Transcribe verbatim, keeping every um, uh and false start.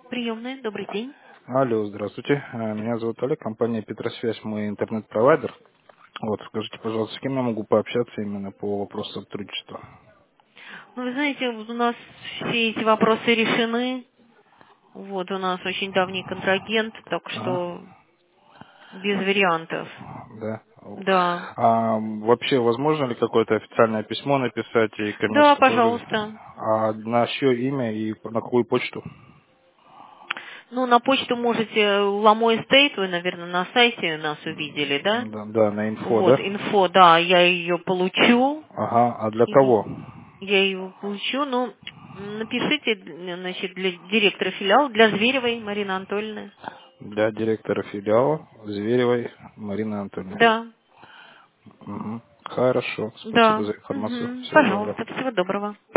Приемная, добрый день. Алло, здравствуйте. Э, Меня зовут Олег, компания Петросвязь, мы интернет-провайдер. Вот, скажите, пожалуйста, с кем я могу пообщаться именно по вопросу сотрудничества? Ну, вы знаете, вот у нас все эти вопросы решены. Вот, у нас очень давний контрагент, так Ага, что без вариантов. да. Да. А вообще, возможно ли какое-то официальное письмо написать и Да, коммерчески тоже? пожалуйста. А на чье имя и на какую почту? Ну, на почту можете Ламой Стейт, вы, наверное, на сайте нас увидели, да? Да, да, на инфо, Вот, да? инфо, да, я ее получу. Ага, а для И кого? я ее получу, ну, напишите, значит, для директора филиала, для Зверевой Марины Анатольевны. Для директора филиала Зверевой Марины Анатольевны. Да. Мгм. Хорошо, спасибо Да. за информацию. Мгм. Всего доброго. Пожалуйста, всего доброго.